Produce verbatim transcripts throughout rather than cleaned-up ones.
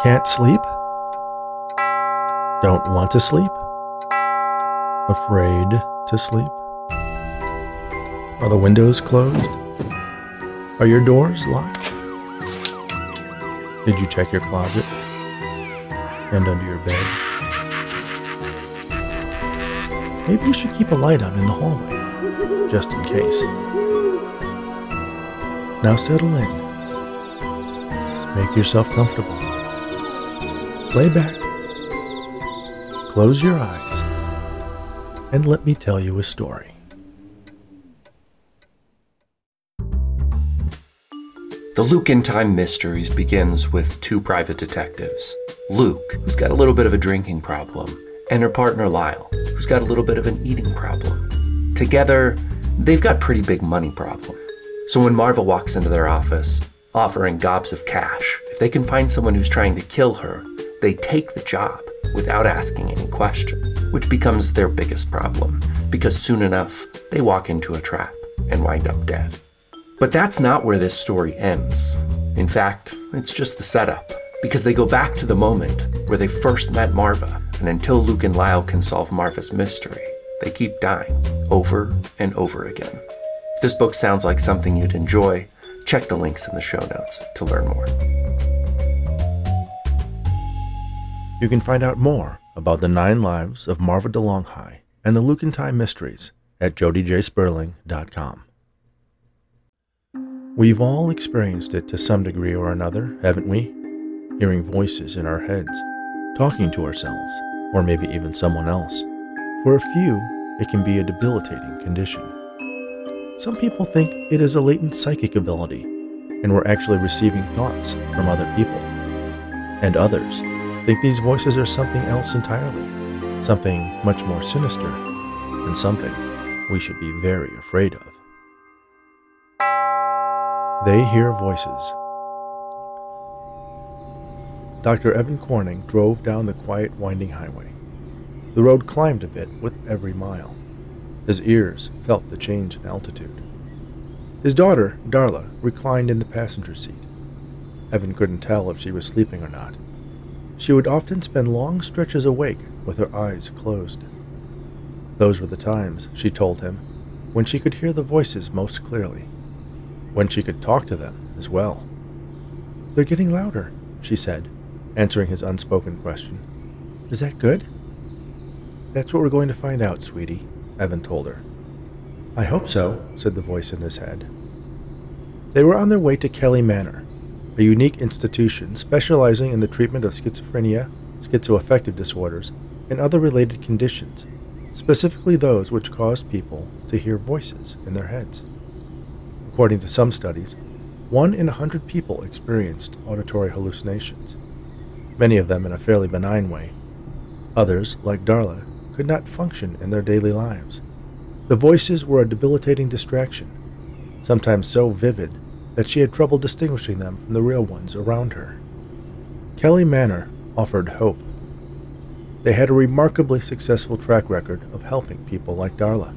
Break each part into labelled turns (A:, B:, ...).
A: Can't sleep? Don't want to sleep? Afraid to sleep? Are the windows closed? Are your doors locked? Did you check your closet and under your bed? Maybe you should keep a light on in the hallway, just in case. Now settle in. Make yourself comfortable. Lay back. Close your eyes. And let me tell you a story.
B: The Luke in Time Mysteries begins with two private detectives. Luke, who's got a little bit of a drinking problem, and her partner Lyle, who's got a little bit of an eating problem. Together, they've got pretty big money problem. So when Marva walks into their office, offering gobs of cash, if they can find someone who's trying to kill her, they take the job without asking any question, which becomes their biggest problem, because soon enough, they walk into a trap and wind up dead. But that's not where this story ends. In fact, it's just the setup, because they go back to the moment where they first met Marva, and until Luke and Lyle can solve Marva's mystery, they keep dying over and over again. If this book sounds like something you'd enjoy, check the links in the show notes to learn more.
A: You can find out more about the nine lives of Marva DeLonghi and the Luke in Time Mysteries at jody j sperling dot com. We've all experienced it to some degree or another, haven't we? Hearing voices in our heads, talking to ourselves, or maybe even someone else. For a few, it can be a debilitating condition. Some people think it is a latent psychic ability, and we're actually receiving thoughts from other people. And others think these voices are something else entirely, something much more sinister, and something we should be very afraid of. They hear voices. Doctor Evan Corning drove down the quiet, winding highway. The road climbed a bit with every mile. His ears felt the change in altitude. His daughter, Darla, reclined in the passenger seat. Evan couldn't tell if she was sleeping or not. She would often spend long stretches awake with her eyes closed. Those were the times, she told him, when she could hear the voices most clearly, when she could talk to them as well. "They're getting louder," she said, answering his unspoken question. "Is that good?" "That's what we're going to find out, sweetie," Evan told her. "I hope so," said the voice in his head. They were on their way to Kelly Manor, a unique institution specializing in the treatment of schizophrenia, schizoaffective disorders, and other related conditions, specifically those which cause people to hear voices in their heads. According to some studies, one in a hundred people experienced auditory hallucinations, many of them in a fairly benign way. Others, like Darla, could not function in their daily lives. The voices were a debilitating distraction, sometimes so vivid that she had trouble distinguishing them from the real ones around her. Kelly Manor offered hope. They had a remarkably successful track record of helping people like Darla.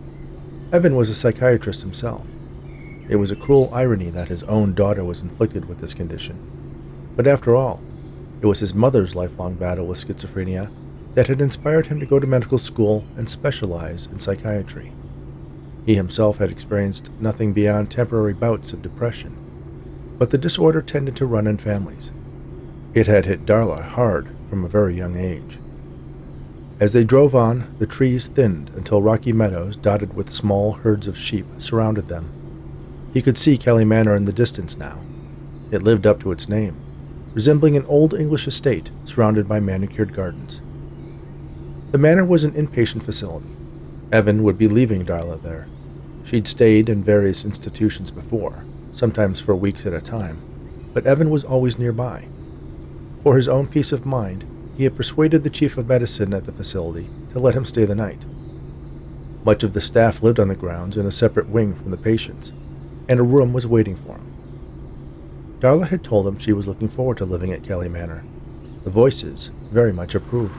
A: Evan was a psychiatrist himself. It was a cruel irony that his own daughter was inflicted with this condition. But after all, it was his mother's lifelong battle with schizophrenia that had inspired him to go to medical school and specialize in psychiatry. He himself had experienced nothing beyond temporary bouts of depression, but the disorder tended to run in families. It had hit Darla hard from a very young age. As they drove on, the trees thinned until rocky meadows dotted with small herds of sheep surrounded them. He could see Kelly Manor in the distance now. It lived up to its name, resembling an old English estate surrounded by manicured gardens. The manor was an inpatient facility. Evan would be leaving Darla there. She'd stayed in various institutions before, sometimes for weeks at a time, but Evan was always nearby. For his own peace of mind, he had persuaded the chief of medicine at the facility to let him stay the night. Much of the staff lived on the grounds in a separate wing from the patients, and a room was waiting for him. Darla had told him she was looking forward to living at Kelly Manor. The voices very much approved.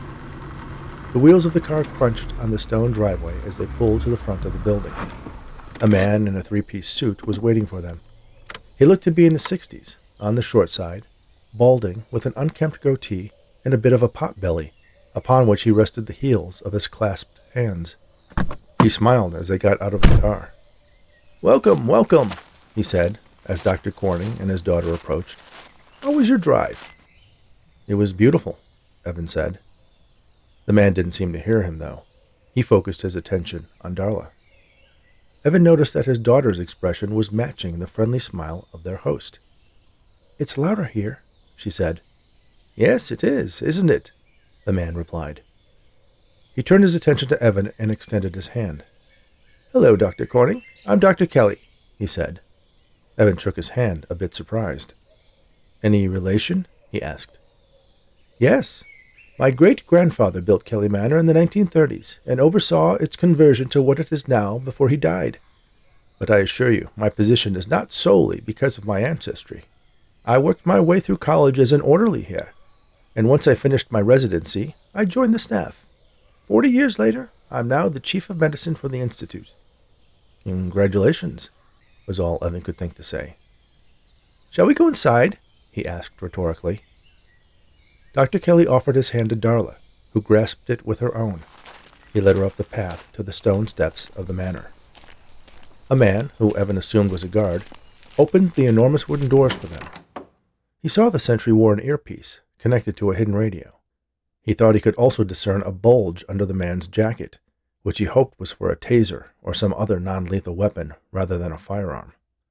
A: The wheels of the car crunched on the stone driveway as they pulled to the front of the building. A man in a three-piece suit was waiting for them. He looked to be in the sixties, on the short side, balding, with an unkempt goatee and a bit of a pot-belly, upon which he rested the heels of his clasped hands. He smiled as they got out of the car. "Welcome, welcome," he said, as Doctor Corning and his daughter approached. "How was your drive?" "It was beautiful," Evan said. The man didn't seem to hear him, though. He focused his attention on Darla. Evan noticed that his daughter's expression was matching the friendly smile of their host. "It's louder here," she said. "Yes, it is, isn't it?" the man replied. He turned his attention to Evan and extended his hand. "Hello, Doctor Corning. I'm Doctor Kelly," he said. Evan shook his hand, a bit surprised. "Any relation?" he asked. "Yes. My great-grandfather built Kelly Manor in the nineteen thirties and oversaw its conversion to what it is now before he died. But I assure you, my position is not solely because of my ancestry. I worked my way through college as an orderly here, and once I finished my residency, I joined the staff. Forty years later, I'm now the chief of medicine for the Institute." "Congratulations," was all Evan could think to say. "Shall we go inside?" he asked rhetorically. Doctor Kelly offered his hand to Darla, who grasped it with her own. He led her up the path to the stone steps of the manor. A man, who Evan assumed was a guard, opened the enormous wooden doors for them. He saw the sentry wore an earpiece, connected to a hidden radio. He thought he could also discern a bulge under the man's jacket, which he hoped was for a taser or some other non-lethal weapon rather than a firearm.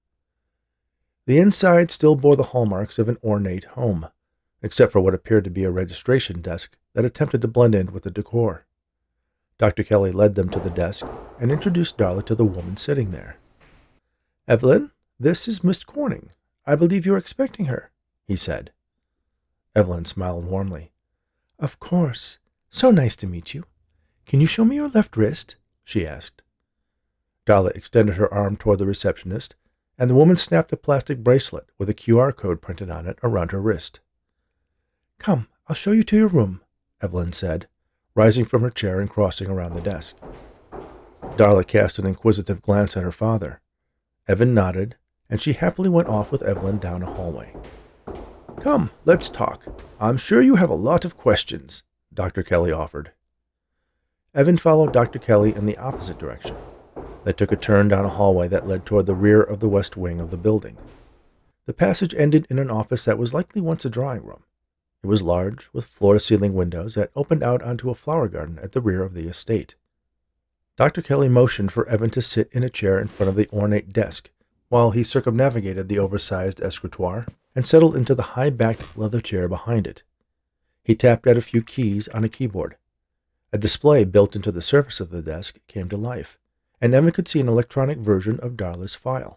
A: The inside still bore the hallmarks of an ornate home, except for what appeared to be a registration desk that attempted to blend in with the decor. Doctor Kelly led them to the desk and introduced Darla to the woman sitting there. "Evelyn, this is Miss Corning. I believe you are expecting her," he said. Evelyn smiled warmly. "Of course. So nice to meet you. Can you show me your left wrist?" she asked. Darla extended her arm toward the receptionist, and the woman snapped a plastic bracelet with a Q R code printed on it around her wrist. "Come, I'll show you to your room," Evelyn said, rising from her chair and crossing around the desk. Darla cast an inquisitive glance at her father. Evan nodded, and she happily went off with Evelyn down a hallway. "Come, let's talk. I'm sure you have a lot of questions," Doctor Kelly offered. Evan followed Doctor Kelly in the opposite direction. They took a turn down a hallway that led toward the rear of the west wing of the building. The passage ended in an office that was likely once a drawing room. It was large, with floor-to-ceiling windows that opened out onto a flower garden at the rear of the estate. Doctor Kelly motioned for Evan to sit in a chair in front of the ornate desk, while he circumnavigated the oversized escritoire and settled into the high-backed leather chair behind it. He tapped at a few keys on a keyboard. A display built into the surface of the desk came to life, and Evan could see an electronic version of Darla's file.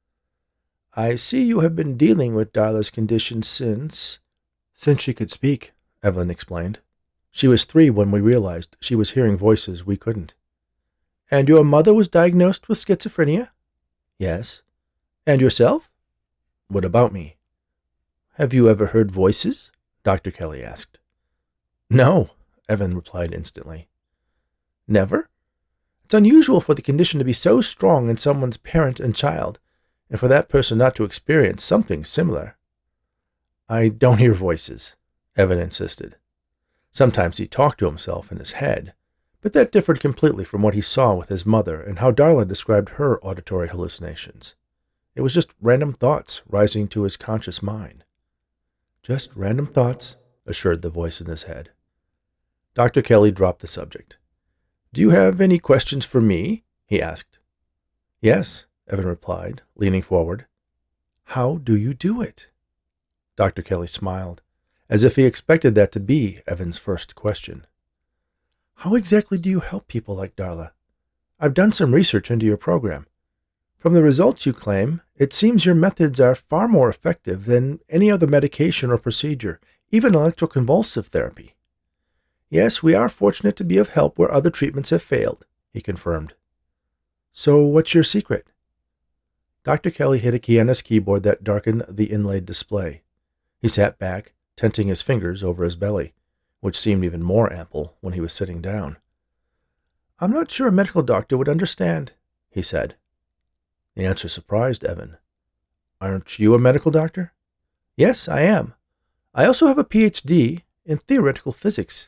A: "I see you have been dealing with Darla's condition since—" "Since she could speak," Evelyn explained. "She was three when we realized she was hearing voices we couldn't." "And your mother was diagnosed with schizophrenia?" "Yes." "And yourself?" "What about me?" "Have you ever heard voices?" Doctor Kelly asked. "No," Evan replied instantly. "Never? It's unusual for the condition to be so strong in someone's parent and child, and for that person not to experience something similar." "I don't hear voices," Evan insisted. Sometimes he talked to himself in his head, but that differed completely from what he saw with his mother and how Darla described her auditory hallucinations. It was just random thoughts rising to his conscious mind. "Just random thoughts," assured the voice in his head. Doctor Kelly dropped the subject. "Do you have any questions for me?" he asked. "Yes," Evan replied, leaning forward. "How do you do it?" Doctor Kelly smiled, as if he expected that to be Evan's first question. "How exactly do you help people like Darla? I've done some research into your program. From the results you claim, it seems your methods are far more effective than any other medication or procedure, even electroconvulsive therapy." "Yes, we are fortunate to be of help where other treatments have failed," he confirmed. "So what's your secret?" Doctor Kelly hit a key on his keyboard that darkened the inlaid display. He sat back, tenting his fingers over his belly, which seemed even more ample when he was sitting down. "I'm not sure a medical doctor would understand," he said. The answer surprised Evan. "Aren't you a medical doctor?" "Yes, I am. I also have a P H D in theoretical physics."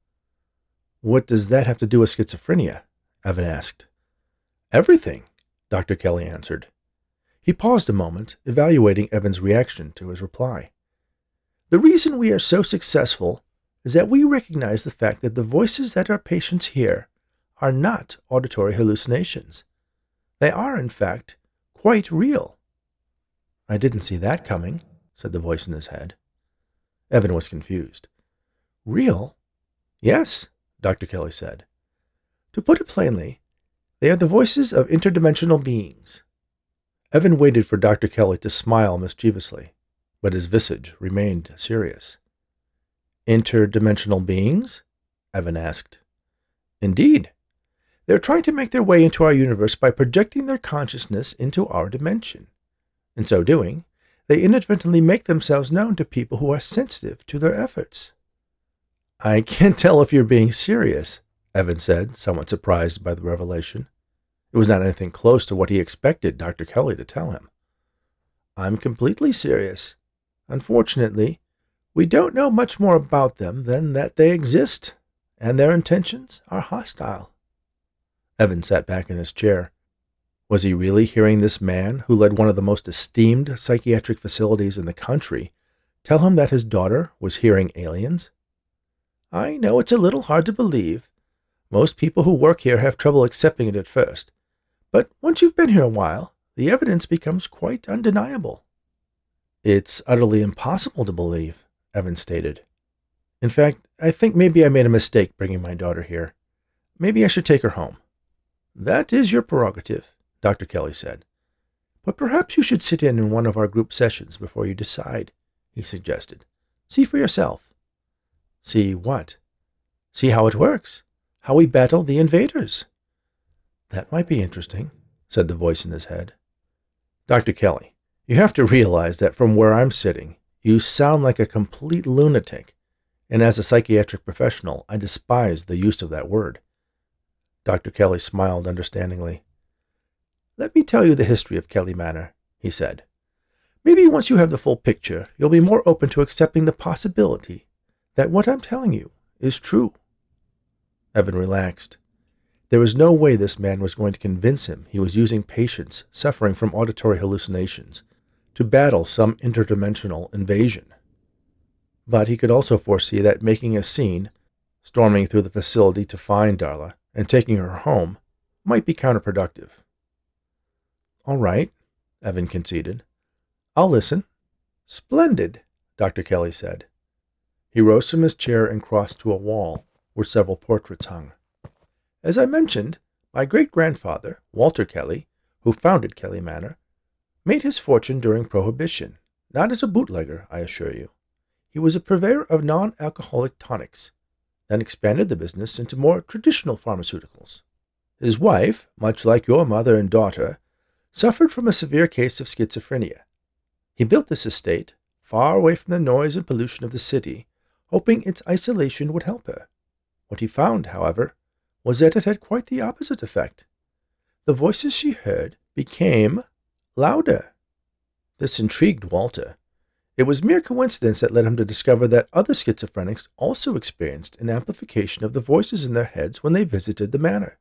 A: "What does that have to do with schizophrenia?" Evan asked. "Everything," Doctor Kelly answered. He paused a moment, evaluating Evan's reaction to his reply. "The reason we are so successful is that we recognize the fact that the voices that our patients hear are not auditory hallucinations. They are, in fact, quite real." "I didn't see that coming," said the voice in his head. Evan was confused. "Real?" "Yes," Doctor Kelly said. "To put it plainly, they are the voices of interdimensional beings." Evan waited for Doctor Kelly to smile mischievously, but his visage remained serious. "Interdimensional beings?" Evan asked. "Indeed. They're trying to make their way into our universe by projecting their consciousness into our dimension. In so doing, they inadvertently make themselves known to people who are sensitive to their efforts." "I can't tell if you're being serious," Evan said, somewhat surprised by the revelation. It was not anything close to what he expected Doctor Kelly to tell him. "I'm completely serious. Unfortunately, we don't know much more about them than that they exist, and their intentions are hostile." Evan sat back in his chair. Was he really hearing this man, who led one of the most esteemed psychiatric facilities in the country, tell him that his daughter was hearing aliens? "I know it's a little hard to believe. Most people who work here have trouble accepting it at first. But once you've been here a while, the evidence becomes quite undeniable." "It's utterly impossible to believe," Evan stated. "In fact, I think maybe I made a mistake bringing my daughter here. Maybe I should take her home." "That is your prerogative," Doctor Kelly said. "But perhaps you should sit in in one of our group sessions before you decide," he suggested. "See for yourself." "See what?" "See how it works. How we battle the invaders." "That might be interesting," said the voice in his head. "Doctor Kelly, you have to realize that from where I'm sitting, you sound like a complete lunatic, and as a psychiatric professional, I despise the use of that word." Doctor Kelly smiled understandingly. "Let me tell you the history of Kelly Manor," he said. "Maybe once you have the full picture, you'll be more open to accepting the possibility that what I'm telling you is true." Evan relaxed. There was no way this man was going to convince him he was using patients suffering from auditory hallucinations to battle some interdimensional invasion. But he could also foresee that making a scene, storming through the facility to find Darla, and taking her home might be counterproductive. "All right," Evan conceded. "I'll listen." "Splendid," Doctor Kelly said. He rose from his chair and crossed to a wall where several portraits hung. "As I mentioned, my great-grandfather, Walter Kelly, who founded Kelly Manor, made his fortune during Prohibition, not as a bootlegger, I assure you. He was a purveyor of non-alcoholic tonics, then expanded the business into more traditional pharmaceuticals. His wife, much like your mother and daughter, suffered from a severe case of schizophrenia. He built this estate, far away from the noise and pollution of the city, hoping its isolation would help her. What he found, however, was that it had quite the opposite effect. The voices she heard became louder. This intrigued Walter. It was mere coincidence that led him to discover that other schizophrenics also experienced an amplification of the voices in their heads when they visited the manor.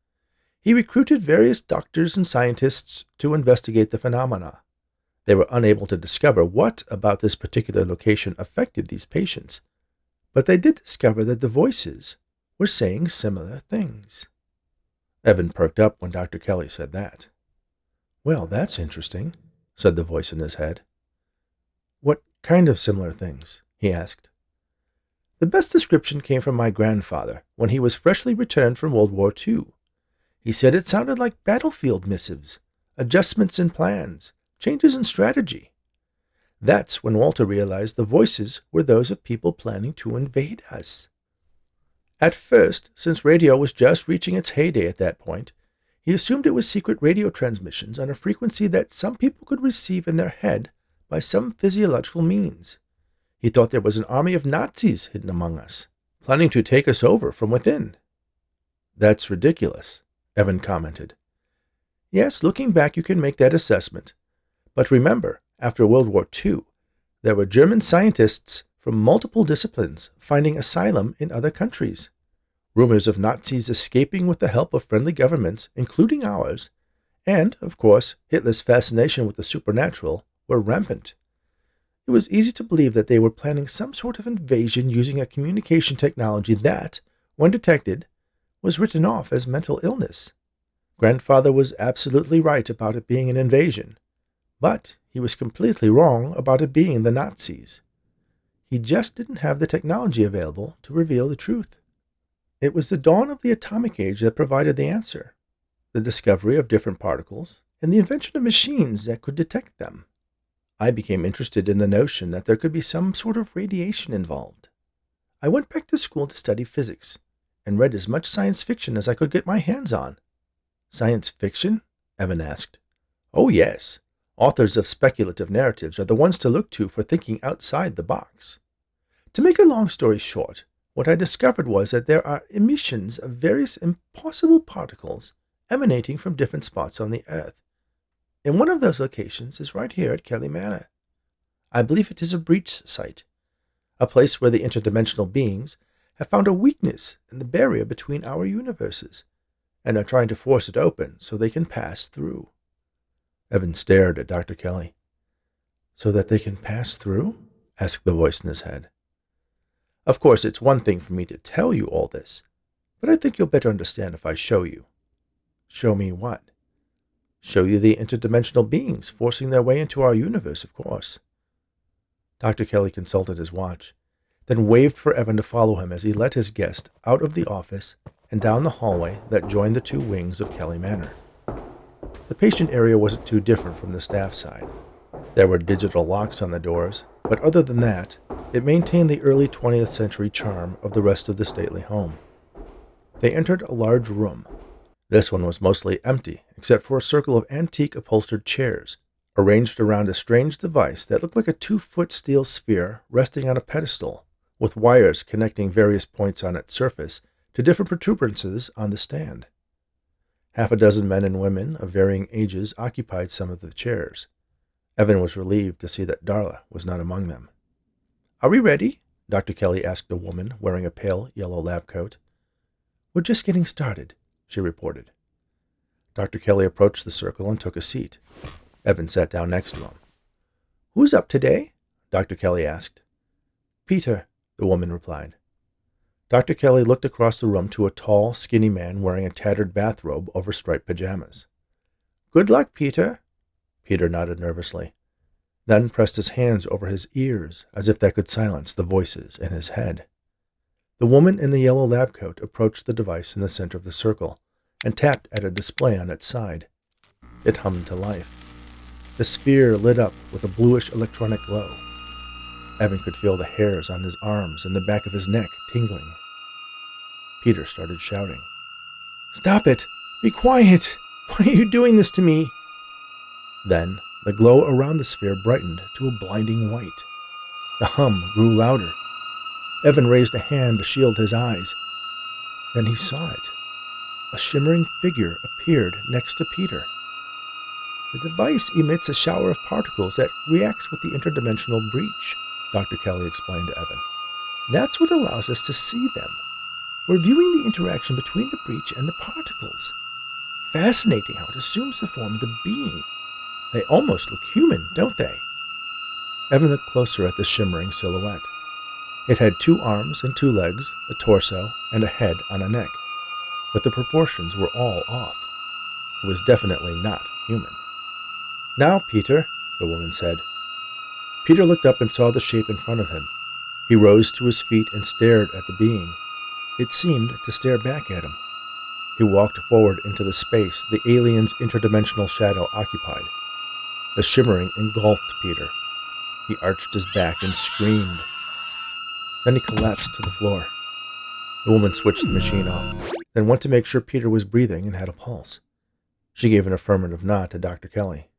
A: He recruited various doctors and scientists to investigate the phenomena. They were unable to discover what about this particular location affected these patients, but they did discover that the voices were saying similar things. Evan perked up when Doctor Kelly said that. "Well, that's interesting," said the voice in his head. "What kind of similar things?" he asked. "The best description came from my grandfather when he was freshly returned from World War Two. He said it sounded like battlefield missives, adjustments in plans, changes in strategy. That's when Walter realized the voices were those of people planning to invade us. At first, since radio was just reaching its heyday at that point, he assumed it was secret radio transmissions on a frequency that some people could receive in their head by some physiological means. He thought there was an army of Nazis hidden among us, planning to take us over from within." "That's ridiculous," Evan commented. "Yes, looking back you can make that assessment. But remember, after World War Two, there were German scientists from multiple disciplines finding asylum in other countries. Rumors of Nazis escaping with the help of friendly governments, including ours, and, of course, Hitler's fascination with the supernatural, were rampant. It was easy to believe that they were planning some sort of invasion using a communication technology that, when detected, was written off as mental illness. Grandfather was absolutely right about it being an invasion, but he was completely wrong about it being the Nazis. He just didn't have the technology available to reveal the truth. It was the dawn of the atomic age that provided the answer, the discovery of different particles, and the invention of machines that could detect them. I became interested in the notion that there could be some sort of radiation involved. I went back to school to study physics, and read as much science fiction as I could get my hands on. Science fiction? Evan asked. Oh, yes. Authors of speculative narratives are the ones to look to for thinking outside the box. To make a long story short, what I discovered was that there are emissions of various impossible particles emanating from different spots on the Earth. And one of those locations is right here at Kelly Manor. I believe it is a breach site, a place where the interdimensional beings have found a weakness in the barrier between our universes, and are trying to force it open so they can pass through. Evan stared at Doctor Kelly. So that they can pass through? Asked the voice in his head. Of course, it's one thing for me to tell you all this, but I think you'll better understand if I show you. Show me what? Show you the interdimensional beings forcing their way into our universe, of course. Doctor Kelly consulted his watch, then waved for Evan to follow him as he led his guest out of the office and down the hallway that joined the two wings of Kelly Manor. The patient area wasn't too different from the staff side. There were digital locks on the doors, but other than that, it maintained the early twentieth century charm of the rest of the stately home. They entered a large room. This one was mostly empty, except for a circle of antique upholstered chairs, arranged around a strange device that looked like a two-foot steel sphere resting on a pedestal, with wires connecting various points on its surface to different protuberances on the stand. Half a dozen men and women of varying ages occupied some of the chairs. Evan was relieved to see that Darla was not among them. "Are we ready?" Doctor Kelly asked a woman wearing a pale yellow lab coat. "We're just getting started," she reported. Doctor Kelly approached the circle and took a seat. Evan sat down next to him. "Who's up today?" Doctor Kelly asked. "Peter," the woman replied. Doctor Kelly looked across the room to a tall, skinny man wearing a tattered bathrobe over striped pajamas. "Good luck, Peter." Peter nodded nervously, then pressed his hands over his ears as if that could silence the voices in his head. The woman in the yellow lab coat approached the device in the center of the circle and tapped at a display on its side. It hummed to life. The sphere lit up with a bluish electronic glow. Evan could feel the hairs on his arms and the back of his neck tingling. Peter started shouting. "Stop it! Be quiet! Why are you doing this to me?" Then the glow around the sphere brightened to a blinding white. The hum grew louder. Evan raised a hand to shield his eyes. Then he saw it. A shimmering figure appeared next to Peter. "The device emits a shower of particles that reacts with the interdimensional breach," Doctor Kelly explained to Evan. "That's what allows us to see them. We're viewing the interaction between the breach and the particles. Fascinating how it assumes the form of the being. They almost look human, don't they?" Evan looked closer at the shimmering silhouette. It had two arms and two legs, a torso, and a head on a neck, but the proportions were all off. It was definitely not human. "Now, Peter," the woman said. Peter looked up and saw the shape in front of him. He rose to his feet and stared at the being. It seemed to stare back at him. He walked forward into the space the alien's interdimensional shadow occupied. The shimmering engulfed Peter. He arched his back and screamed. Then he collapsed to the floor. The woman switched the machine off, then went to make sure Peter was breathing and had a pulse. She gave an affirmative nod to Doctor Kelly.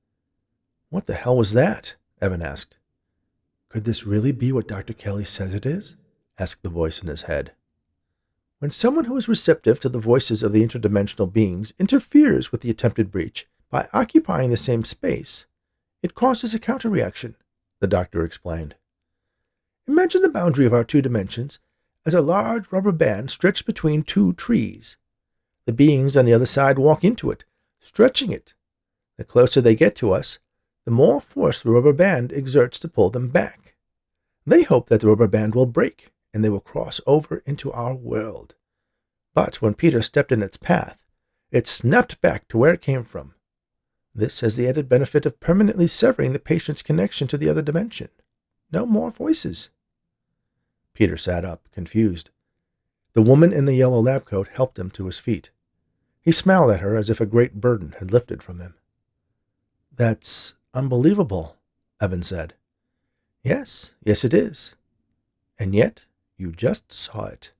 A: "What the hell was that?" Evan asked. "Could this really be what Doctor Kelly says it is?" asked the voice in his head. "When someone who is receptive to the voices of the interdimensional beings interferes with the attempted breach by occupying the same space, it causes a counterreaction," the doctor explained. Imagine the boundary of our two dimensions as a large rubber band stretched between two trees. The beings on the other side walk into it, stretching it. The closer they get to us, the more force the rubber band exerts to pull them back. They hope that the rubber band will break, and they will cross over into our world. But when Peter stepped in its path, it snapped back to where it came from. This has the added benefit of permanently severing the patient's connection to the other dimension. No more voices. Peter sat up, confused. The woman in the yellow lab coat helped him to his feet. He smiled at her as if a great burden had lifted from him. "That's unbelievable," Evan said. "Yes, yes it is. And yet, you just saw it."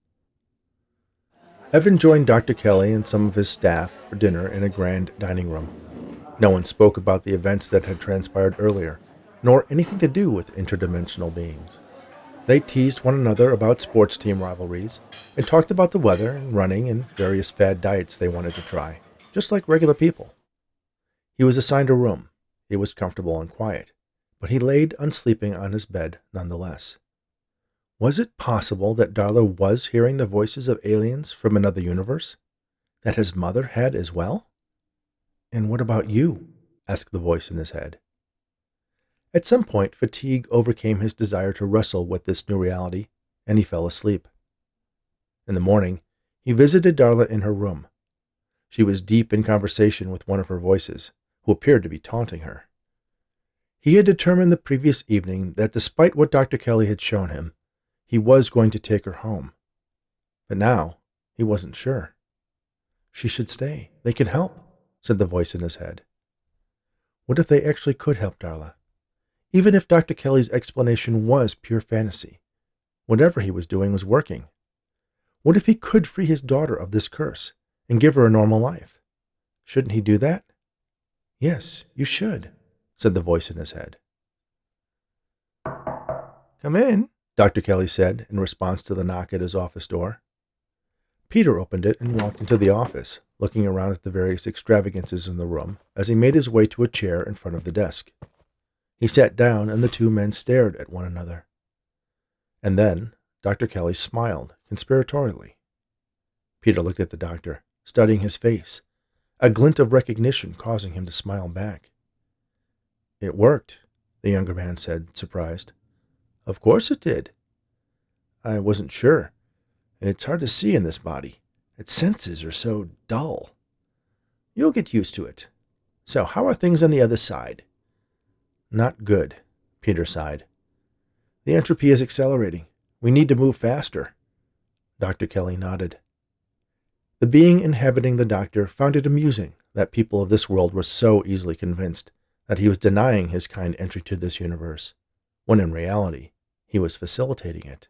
A: Evan joined Doctor Kelly and some of his staff for dinner in a grand dining room. No one spoke about the events that had transpired earlier, nor anything to do with interdimensional beings. They teased one another about sports team rivalries, and talked about the weather and running and various fad diets they wanted to try, just like regular people. He was assigned a room. It was comfortable and quiet, but he laid unsleeping on his bed nonetheless. Was it possible that Darla was hearing the voices of aliens from another universe? That his mother had as well? "And what about you?" asked the voice in his head. At some point, fatigue overcame his desire to wrestle with this new reality, and he fell asleep. In the morning, he visited Darla in her room. She was deep in conversation with one of her voices, who appeared to be taunting her. He had determined the previous evening that despite what Doctor Kelly had shown him, he was going to take her home. But now, he wasn't sure. "She should stay. They can help," said the voice in his head. What if they actually could help Darla? Even if Doctor Kelly's explanation was pure fantasy, whatever he was doing was working. What if he could free his daughter of this curse and give her a normal life? Shouldn't he do that? "Yes, you should," said the voice in his head. "Come in," Doctor Kelly said in response to the knock at his office door. Peter opened it and walked into the office, looking around at the various extravagances in the room as he made his way to a chair in front of the desk. He sat down, and the two men stared at one another. And then Doctor Kelly smiled conspiratorially. Peter looked at the doctor, studying his face, a glint of recognition causing him to smile back. "It worked," the younger man said, surprised. "Of course it did. I wasn't sure. It's hard to see in this body. Its senses are so dull. You'll get used to it. So how are things on the other side?" "Not good," Peter sighed. "The entropy is accelerating. We need to move faster." Doctor Kelly nodded. The being inhabiting the doctor found it amusing that people of this world were so easily convinced that he was denying his kind entry to this universe, when in reality he was facilitating it.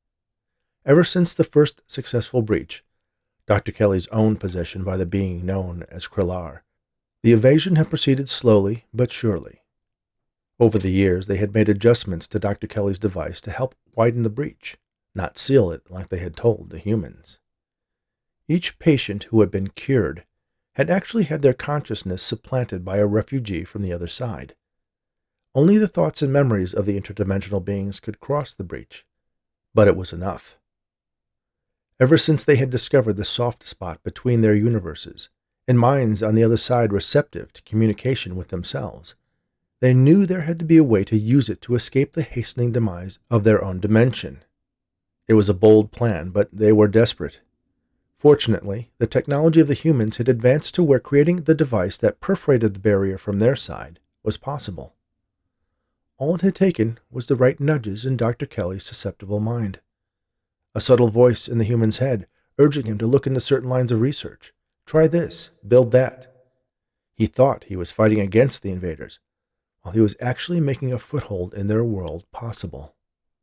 A: Ever since the first successful breach, Doctor Kelly's own possession by the being known as Krellar, the evasion had proceeded slowly but surely. Over the years, they had made adjustments to Doctor Kelly's device to help widen the breach, not seal it like they had told the humans. Each patient who had been cured had actually had their consciousness supplanted by a refugee from the other side. Only the thoughts and memories of the interdimensional beings could cross the breach, but it was enough. Ever since they had discovered the soft spot between their universes, and minds on the other side receptive to communication with themselves, they knew there had to be a way to use it to escape the hastening demise of their own dimension. It was a bold plan, but they were desperate. Fortunately, the technology of the humans had advanced to where creating the device that perforated the barrier from their side was possible. All it had taken was the right nudges in Doctor Kelly's susceptible mind. A subtle voice in the human's head urging him to look into certain lines of research. Try this, build that. He thought he was fighting against the invaders, while he was actually making a foothold in their world possible.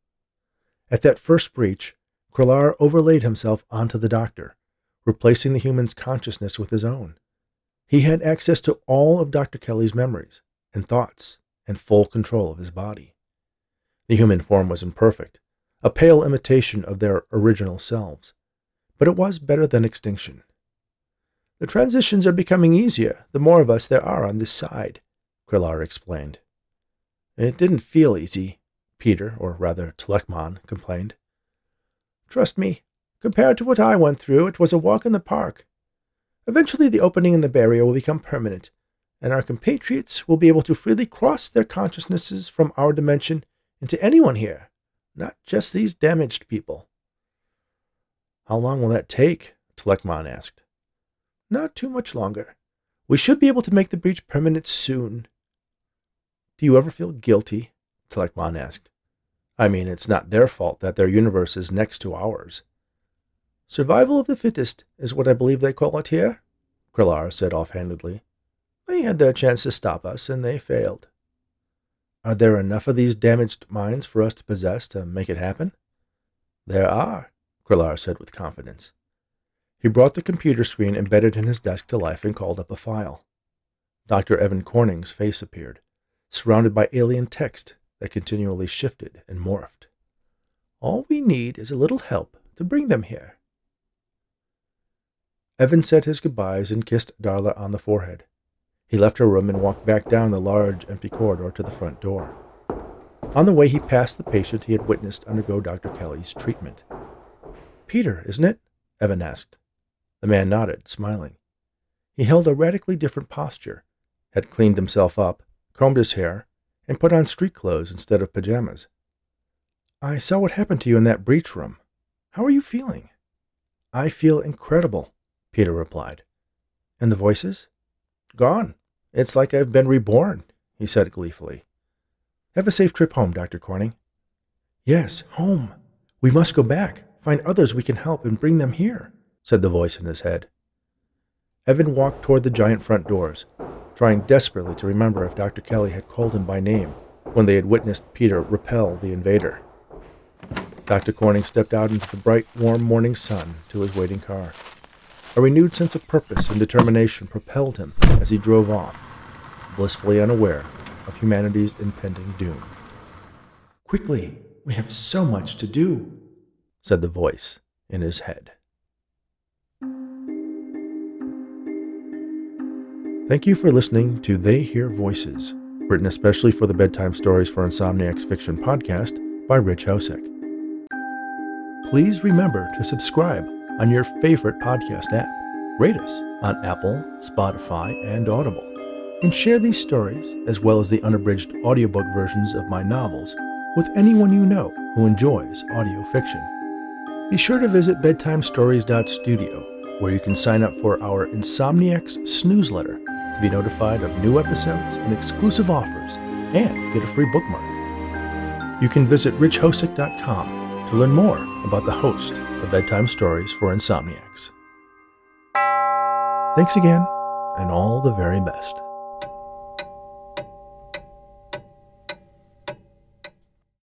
A: At that first breach, Krellar overlaid himself onto the doctor, replacing the human's consciousness with his own. He had access to all of Doctor Kelly's memories and thoughts and full control of his body. The human form was imperfect, a pale imitation of their original selves, but it was better than extinction. "The transitions are becoming easier the more of us there are on this side," Krellar explained. "It didn't feel easy," Peter, or rather Telekmon, complained. "Trust me, compared to what I went through, it was a walk in the park. Eventually the opening in the barrier will become permanent, and our compatriots will be able to freely cross their consciousnesses from our dimension into anyone here, not just these damaged people." "How long will that take?" Telekmon asked. "Not too much longer. We should be able to make the breach permanent soon." "Do you ever feel guilty?" Telekmon asked. "I mean, it's not their fault that their universe is next to ours." "Survival of the fittest is what I believe they call it here," Krallar said offhandedly. "They had their chance to stop us, and they failed." "Are there enough of these damaged minds for us to possess to make it happen?" "There are," Krallar said with confidence. He brought the computer screen embedded in his desk to life and called up a file. Doctor Evan Corning's face appeared, surrounded by alien text that continually shifted and morphed. "All we need is a little help to bring them here." Evan said his goodbyes and kissed Darla on the forehead. He left her room and walked back down the large, empty corridor to the front door. On the way, he passed the patient he had witnessed undergo Doctor Kelly's treatment. "Peter, isn't it?" Evan asked. The man nodded, smiling. He held a radically different posture, had cleaned himself up, combed his hair, and put on street clothes instead of pajamas. "I saw what happened to you in that breach room. How are you feeling?" "I feel incredible," Peter replied. "And the voices?" "Gone. It's like I've been reborn," he said gleefully. "Have a safe trip home, Doctor Corning." "Yes, home. We must go back, find others we can help, and bring them here," said the voice in his head. Evan walked toward the giant front doors, trying desperately to remember if Doctor Kelly had called him by name when they had witnessed Peter repel the invader. Doctor Corning stepped out into the bright, warm morning sun to his waiting car. A renewed sense of purpose and determination propelled him as he drove off, blissfully unaware of humanity's impending doom. "Quickly, we have so much to do," said the voice in his head. Thank you for listening to They Hear Voices, written especially for the Bedtime Stories for Insomniacs Fiction podcast by Rich Hosek. Please remember to subscribe on your favorite podcast app, rate us on Apple, Spotify, and Audible, and share these stories, as well as the unabridged audiobook versions of my novels, with anyone you know who enjoys audio fiction. Be sure to visit bedtime stories dot studio, where you can sign up for our Insomniacs Snoozeletter to be notified of new episodes and exclusive offers, and get a free bookmark. You can visit rich hosek dot com to learn more about the host of Bedtime Stories for Insomniacs. Thanks again, and all the very best.